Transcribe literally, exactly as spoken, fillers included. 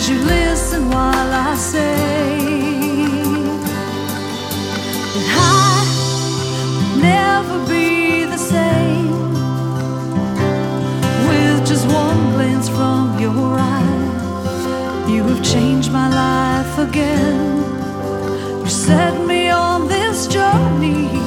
Please you listen while I say that I will never be the same with just one glance from your eye. You have changed my life again. You set me on this journey